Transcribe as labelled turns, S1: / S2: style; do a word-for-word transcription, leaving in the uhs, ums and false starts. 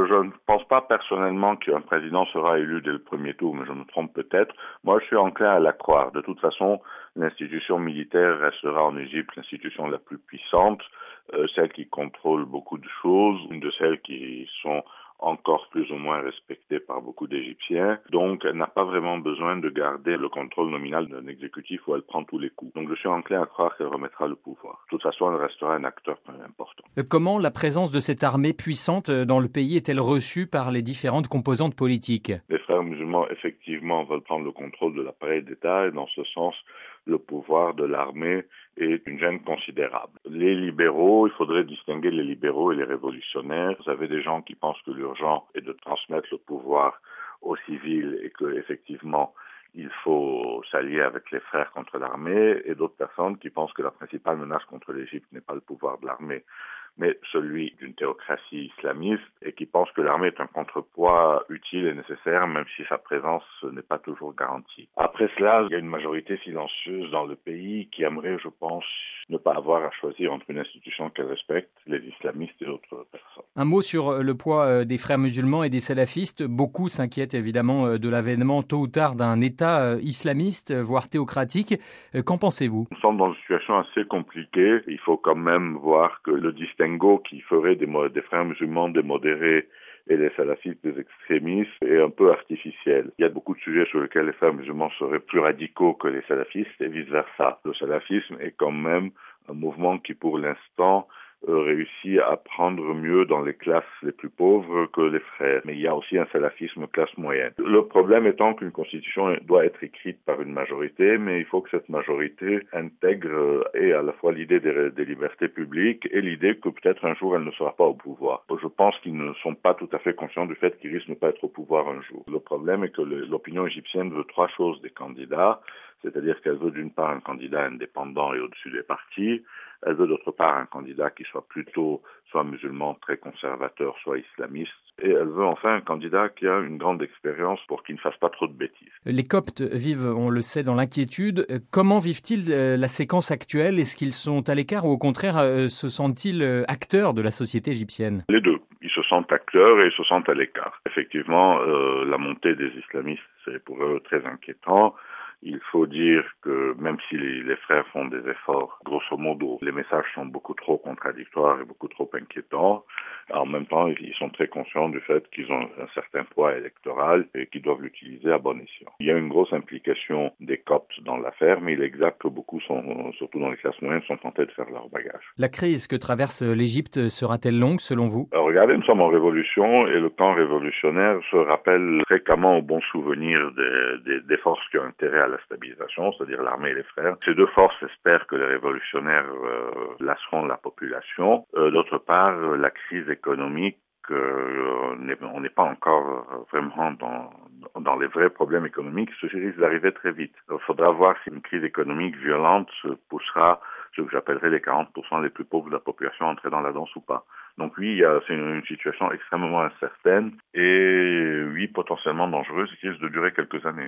S1: Je ne pense pas personnellement qu'un président sera élu dès le premier tour, mais je me trompe peut-être. Moi, je suis enclin à la croire. De toute façon, l'institution militaire restera en Égypte l'institution la plus puissante, euh, celle qui contrôle beaucoup de choses, une de celles qui sont encore plus ou moins respectée par beaucoup d'Égyptiens. Donc, elle n'a pas vraiment besoin de garder le contrôle nominal d'un exécutif où elle prend tous les coups. Donc, je suis enclin à croire qu'elle remettra le pouvoir. De toute façon, elle restera un acteur important.
S2: Comment la présence de cette armée puissante dans le pays est-elle reçue par les différentes composantes politiques?
S1: Les frères musulmans, effectivement, veulent prendre le contrôle de l'appareil d'État et dans ce sens, le pouvoir de l'armée est une gêne considérable. Les libéraux, il faudrait distinguer les libéraux et les révolutionnaires. Vous avez des gens qui pensent que l'urgent est de transmettre le pouvoir aux civils et que, effectivement, il faut s'allier avec les frères contre l'armée, et d'autres personnes qui pensent que la principale menace contre l'Égypte n'est pas le pouvoir de l'armée, mais celui d'une théocratie islamiste, et qui pensent que l'armée est un contrepoids utile et nécessaire, même si sa présence n'est pas toujours garantie. Après cela, il y a une majorité silencieuse dans le pays qui aimerait, je pense, ne pas avoir à choisir entre une institution qu'elle respecte, les islamistes et d'autres personnes.
S2: Un mot sur le poids des frères musulmans et des salafistes. Beaucoup s'inquiètent évidemment de l'avènement tôt ou tard d'un État islamiste, voire théocratique. Qu'en pensez-vous?
S1: Nous sommes dans une situation assez compliquée. Il faut quand même voir que le distinguo qui ferait des, des frères musulmans des modérés et les salafistes des extrémistes est un peu artificiel. Il y a beaucoup de sujets sur lesquels les frères musulmans seraient plus radicaux que les salafistes et vice-versa. Le salafisme est quand même un mouvement qui, pour l'instant, réussit à prendre mieux dans les classes les plus pauvres que les frères. Mais il y a aussi un salafisme classe moyenne. Le problème étant qu'une constitution doit être écrite par une majorité, mais il faut que cette majorité intègre et à la fois l'idée des, des libertés publiques et l'idée que peut-être un jour elle ne sera pas au pouvoir. Je pense qu'ils ne sont pas tout à fait conscients du fait qu'ils risquent de ne pas être au pouvoir un jour. Le problème est que le, l'opinion égyptienne veut trois choses des candidats, c'est-à-dire qu'elle veut d'une part un candidat indépendant et au-dessus des partis, elle veut d'autre part un candidat qui soit plutôt soit musulman, très conservateur, soit islamiste, et elle veut enfin un candidat qui a une grande expérience pour qu'il ne fasse pas trop de bêtises.
S2: Les Coptes vivent, on le sait, dans l'inquiétude. Comment vivent-ils la séquence actuelle? Est-ce qu'ils sont à l'écart ou au contraire se sentent-ils acteurs de la société égyptienne?
S1: Les deux. Ils se sentent acteurs et ils se sentent à l'écart. Effectivement, euh, la montée des islamistes, c'est pour eux très inquiétant. Il faut dire que même si les, les frères font des efforts, grosso modo, les messages sont beaucoup trop contradictoires et beaucoup trop inquiétants. En même temps, ils sont très conscients du fait qu'ils ont un certain poids électoral et qu'ils doivent l'utiliser à bon escient. Il y a une grosse implication des Coptes dans l'affaire, mais il est exact que beaucoup, sont, surtout dans les classes moyennes, sont tentés de faire leur bagage.
S2: La crise que traverse l'Égypte sera-t-elle longue selon vous?
S1: Alors, regardez, nous sommes en révolution et le camp révolutionnaire se rappelle fréquemment au bon souvenir des, des, des forces qui ont intérêt à la stabilisation, c'est-à-dire l'armée et les frères. Ces deux forces espèrent que les révolutionnaires euh, lasseront la population. Euh, d'autre part, la crise économique, euh, on n'est pas encore vraiment dans, dans les vrais problèmes économiques, ceci risque d'arriver très vite. Il faudra voir si une crise économique violente poussera ce que j'appellerais les quarante pour cent les plus pauvres de la population à entrer dans la danse ou pas. Donc oui, c'est une, une situation extrêmement incertaine et oui, potentiellement dangereuse qui risque de durer quelques années.